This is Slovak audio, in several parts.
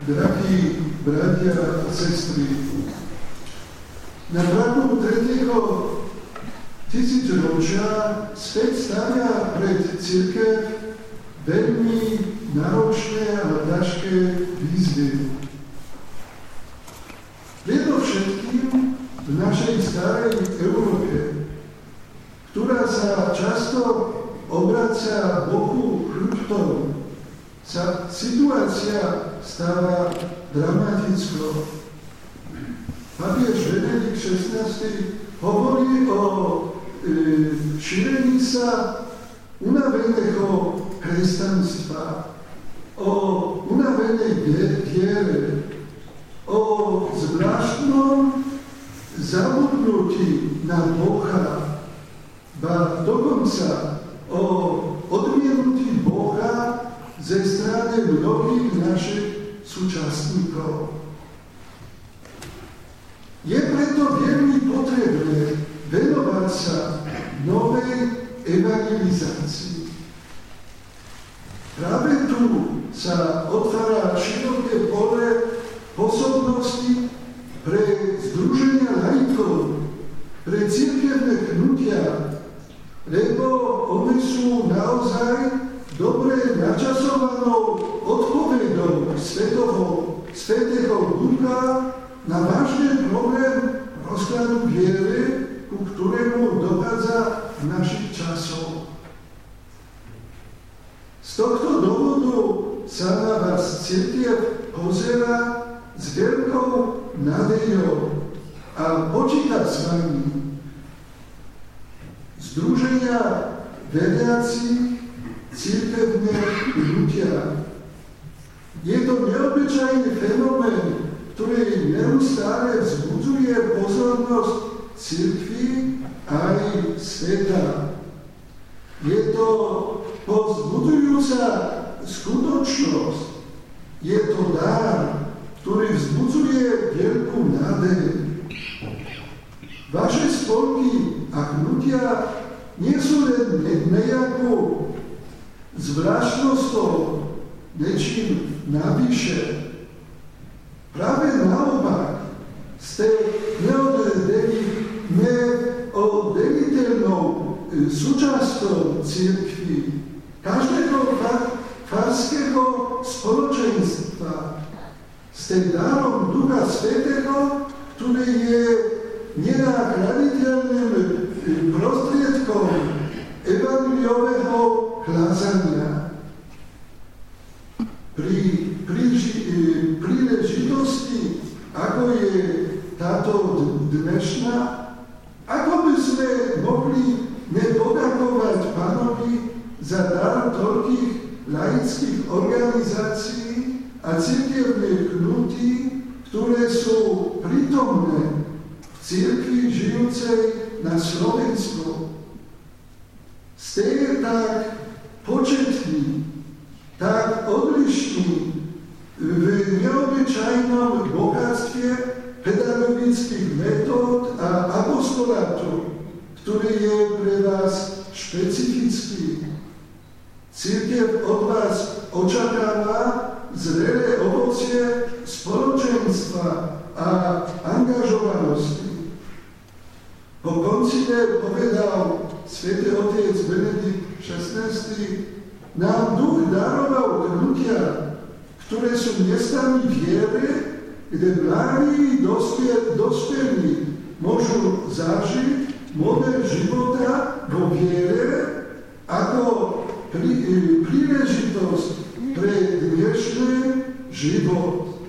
drahí bratia a sestry, na prahu 3. tisícročia svet stavia pred cirkev veľmi náročné a ťažké výzvy. Predovšetkým v našej starej Európe, ktorá sa často obracia Bohu chrbtom, sa situácia stáva dramatickou. Pápež Benedikt XVI hovorí o šírení sa unaveného kresťanstva, o unavenej viere, o zvláštnom zabudnutí na Boha, ba dokonca o odmienutí Boha ze strany mnohých našich súčasníkov. Je preto veľmi potrebné venovať sa novej evangelizácii. Práve tu sa otvára široké pole pôsobnosti pre združenia laikov, pre cirkevné hnutia, lebo one sú naozaj dobre načasovanou odpoveďou Svätého Ducha na vážny problém rozkladu viery, ku ktorému dochádza v našich časoch. Z tohto dôvodu sa na vás cirkev pozerá s veľkou nádejou a počíta s vami. Združenia veriacich, cirkevné hnutia. Je to neobyčajný fenomén, ktorý neustále vzbudzuje pozornosť cirkvi aj sveta. Je to povzbudzujúca skutočnosť. Je to dar, ktorý vzbudzuje veľkú nádej. Vaše spolky a hnutia nie sú len nejakou zvláštnosťou, nečím navyše. Práve naopak ste neoddeliteľnou súčasťou cirkvi, každého farského spoločenstva. Ste darom Ducha Svätého, ktorý je nenahraditeľným prostriedkom evangeliového hlásania. Pri príležitosti, ako je táto dnešná, ako by sme mohli nepoďakovať Pánovi za dar toľkých laických organizácií a cirkevných hnutí, ktoré sú prítomné v cirkvi žijúcej na Slovensku. Ste tak početní, tak odlišní v neobyčajnom bohatstve pedagogických metód a apostolátu, ktorý je pre vás špecifický. Cirkev od vás očakáva zrelé ovocie spoločenstva a angažovanosti. Po koncile povedal svätý otec Benedikt XVI, nám Duch daroval hnutia, ktoré sú miestami viery, kde mladí dospelí môžu zažiť model života vo viere ako príležitosť pre dnešný život.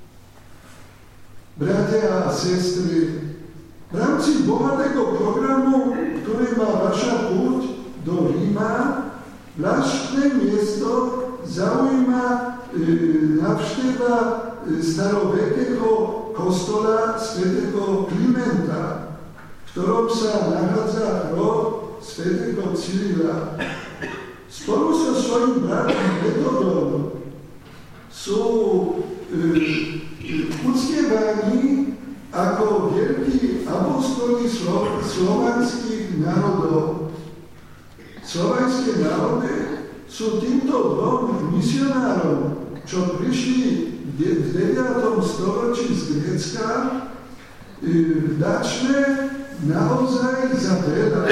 Bratia a sestry, v rámci bohatého programu, ktorý má vaša púť do Ríma, zvláštne miesto zaujíma návšteva starovekého kostola svätého Klimenta, v ktorom sa nachádza hrob svätého Cyrila. Spolu so svojím bratom Metodom sú uctievaní ako veľkí apostoli slovanských národov. Slovanské národy sú týmto dvom misionárom, čo prišli v 9. storočí z Grécka vďačné naozaj za veľa.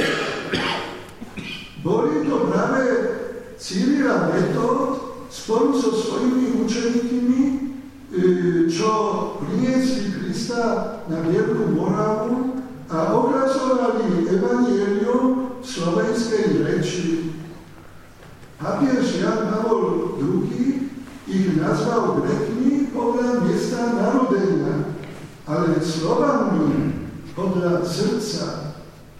Boli to práve Cyril a Metod spolu so svojimi učeníkmi, čo priniesli Krista na Veľkú Moravu a ohlasovali evanjelium v slovenskej reči. Papiež Jan Pavol II ich nazval Grékmi podľa miesta narodenia, ale Slovanmi podľa srdca.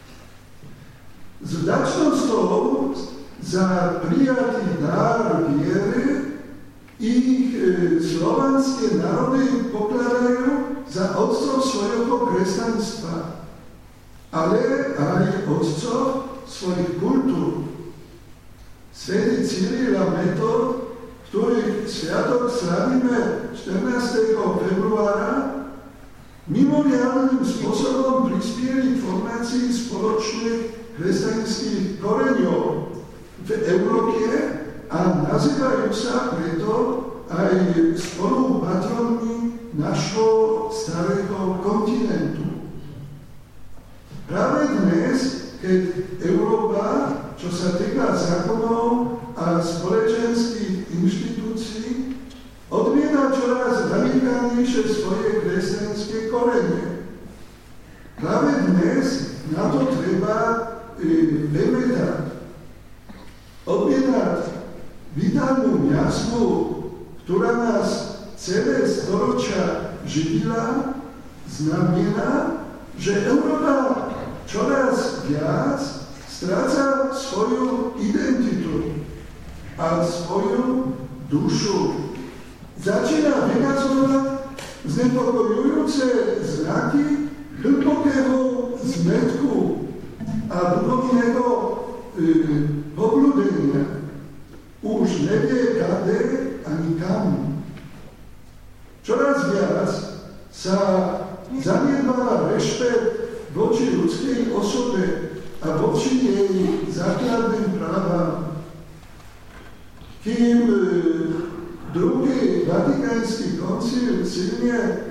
S vďačnosťou za prijatý dar viery ich slovanské národy pokladajú za otcov svojho kresťanstva, ale aj otcov svojich kultúr. Svätý Cyril a Metod, ktorých sviatok slavíme 14. februára, mimoriadnym spôsobom prispieli k formácii spoločných kresťanských koreňov v Európe a nazývajú sa preto aj spolupatronmi našho starého kontinentu. Práve dnes, keď Európa, čo sa týka zákonov a spoločenských inštitúcií, odmieta čoraz radikálnejšie svoje kresťanské korene. Práve dnes na to treba pamätať. Odmietať vitálnu jazvu, ktorá nás celé storočia živila, znamená, že Európa čoraz viac stráca svoju identitu a svoju dušu. Začína vykazovať znepokojujúce znaky hlbokého zmätku a duchovného poblúdenia. Už nevie kade ani kam. Čoraz viac sa zanedbáva rešpekt voči ľudskej osobe a voči jej základným právam. Kým druhý Vatikánsky koncil silne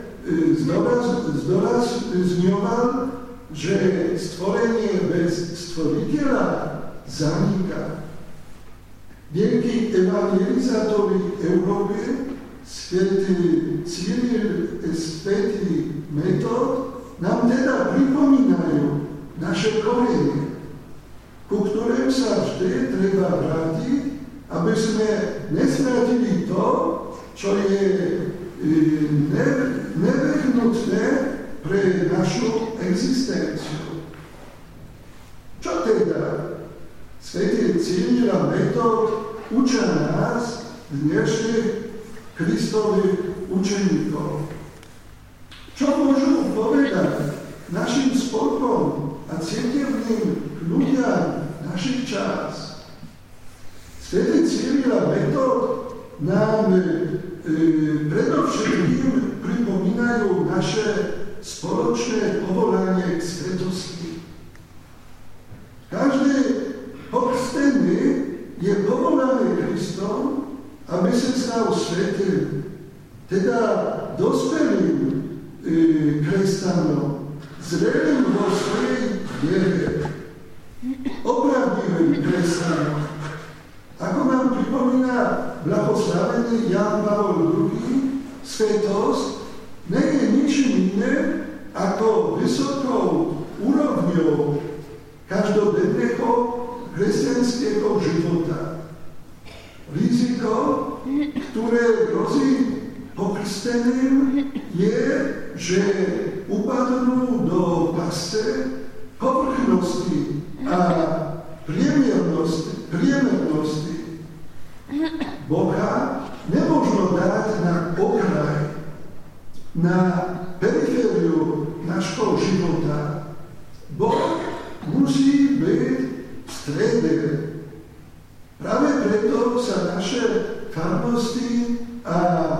zdôrazňoval, že stvorenie bez stvoriteľa zaniká. Veľký evangelizátori Európy, svätý Cyril a svätý Metod, nám teda pripomínajú naše korene, ku ktorým sa vždy treba vrátiť, aby sme nestratili to, čo je nevyhnutné pre našu existenciu. Čo teda svätý Cyril a Metod učia nás, dnešných Kristových učeníkov? Čo môžu povedať našim spolkom a cirkevným ľuďom našich čas? Svätý Cyril a Metod nám predovšetkým pripomínajú naše spoločné povolanie k svetosti. Každý pokrstený je povolaný Kristom, aby sa stal svätým, teda dospelým kresťanom, zrelým vo svojej viere, opravdivým kresťanom. Ako nám pripomína blahoslavený Jan Pavol II, svätosť nie je ničím iné ako vysokou úrovňou každodenného kresťanského života. Riziko, ktoré hrozí pokrsteným, je, že upadnú do pasce povrchnosti a priemernosti. Boha nemožno dať na okraj, na perifériu nášho života. Boh musí byť v strede. Práve preto sa naše farnosti a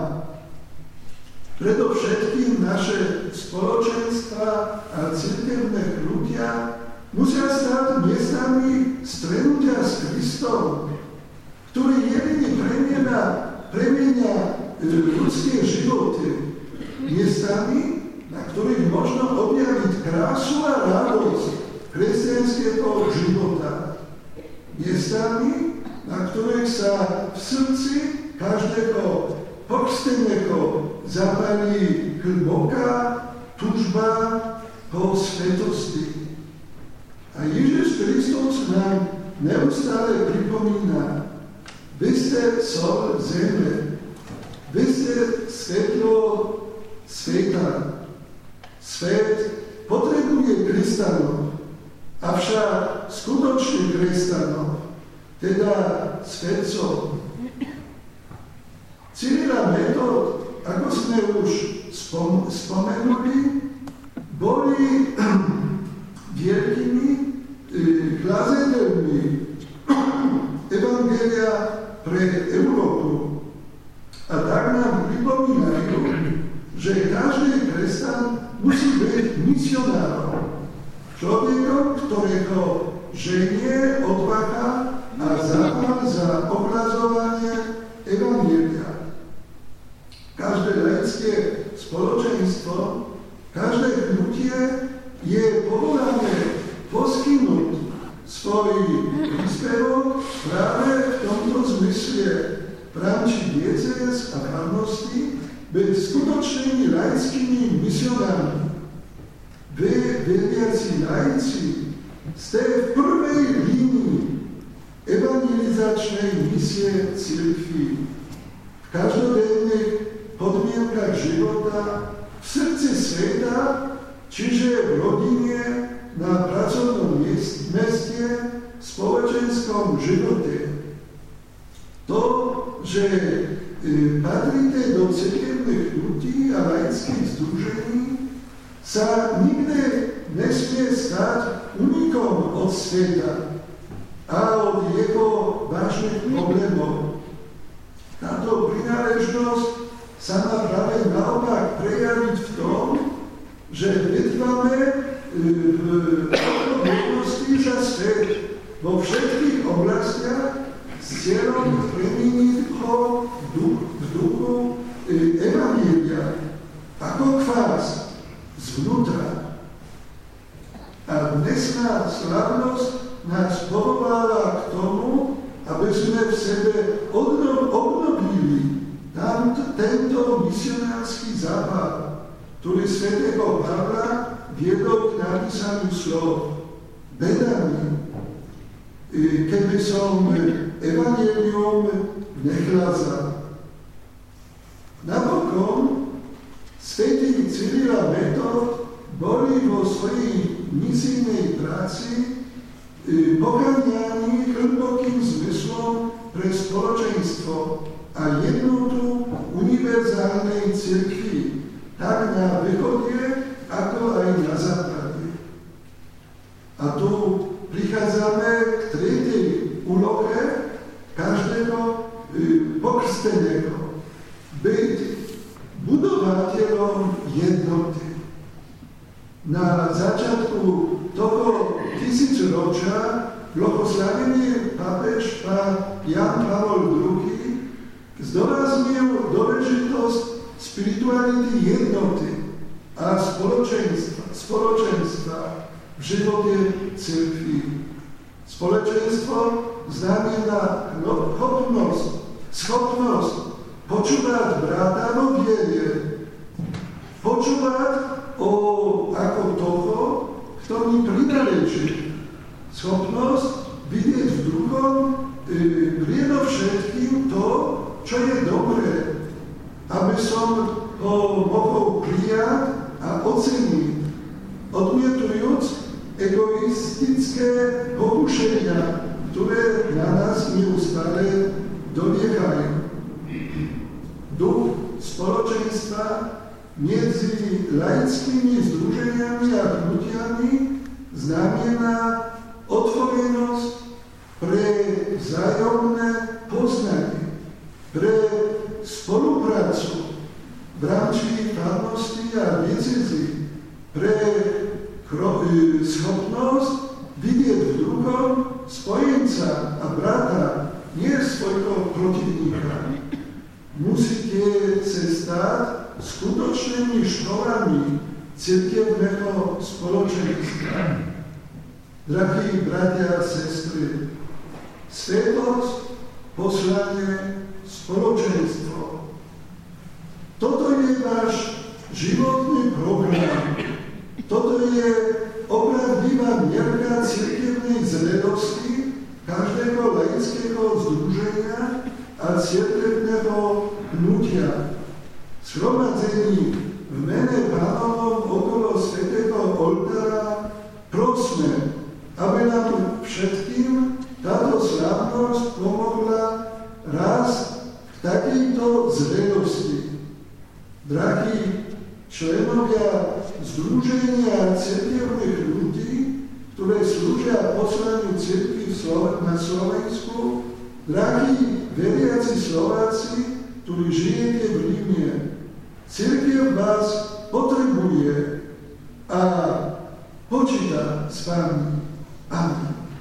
predovšetkým naše spoločenstva a cirkevné ľudia musia stať miestami stretnutia s Kristom, ktorý jediný premienia ľudské životy miestami, na ktorých možno objaviť krásu a radosť kresťanského života. Miestami, na ktorých sa v srdci každého pokrsteného zapálí hlboká túžba po svetosti. A Ježiš Kristus nám neustále pripomína: vy ste sol zeme, vy ste svetlo sveta. Svet potrebuje kresťanov, avšak skutočných kresťanov, teda svetcov. Cyril a Metod, ako sme už spomenuli, boli veľkými hlasateľmi evangelia pre Európu. A tak nám pripomínajú, že každý kresťan musí byť misionárom. Človekom, ktorého ženie odvaha a zápal za ohlasovanie evangelia. Každé laické spoločenstvo, každé hnutie je povolané poskytnúť svoj príspevok práve v tomto zmysle v rámci diecéz a farností byť skutočnými laickými misionármi. Vy, veriaci laici, ste v prvej línii evangelizačnej misie cirkvi. V každodenných podmienkach života, v srdci sveta, čiže v rodine, na pracovnom meste, v spoločenskom živote. To, že patríte do cirkevných ľudí a laických združení, sa nikdy nesmie stať unikom od sveta a od jeho vážnych problémov. Táto prináležnosť sa má práve naopak prejaviť v tom, že vytvárame odpovednosti za svet vo všetkých oblastiach s cieľom premeniť ho v duchu evangelia ako kvás zvnútra. A dnesná slávnosť nás povoláva k tomu, aby sme v sebe obnovili tento misionársky zápal, ktorý svätého Pavla viedol k napísaniu slov. Beda mi, keby som evangelium nehľazal. Napokon svätí Cyril a Metod boli vo svojej misijnej práci poháňaní hlbokým zmyslom pre spoločenstvo a jednotu univerzálnej cirkvi, tak na východe, ako aj na západe. A tu prichádzame k tretej úlohe každého pokrsteného. Byť budovateľom jednoty. Na začiatku toho tisícročia blahoslavený pápež Jan Pavol II zdôraznil dôležitosť spirituality jednoty a spoločenstva v živote cirkvi. Spoločenstvo znamená schopnosť počúvať brata vo viere, počúvať ako toho, kto mi prináleží. Schopnosť vidieť v druhom predovšetkým to, čo je dobré, aby som ho mohol prijať a oceniť, odmietujúc egoistické pokušenia, ktoré na nás neustále doliehajú. Duch spoločenstva medzi laickými združeniami a hnutiami znamená otvorenosť pre vzájomné poznanie, pre spoluprácu v rámci farnosti a diecézy, pre schopnosť vidieť v druhom spojenca a brata, nie svojho protivníka. musíte sa stať skutočnými školami cirkevného spoločenstva. Drahí bratia a sestry, svetosť, poslanie, spoločenstvo. Toto je váš životný program. Toto je opravdivá mierka cirkevnej zrelosti každého laického združenia a cirkevného hnutia. Shromaždení v mene Pánovom okolo svätého oltára prosme, aby nám všetkým táto slávnosť pomohla rásť v takejto zrelosti. Drahí členovia Združenia cirkevných ľudí, ktoré slúžia poslaniu cirkvi na Slovensku, drahí veriaci Slováci, ktorí žijete v Ríme, cirkev vás potrebuje a počíta s vami. Amen.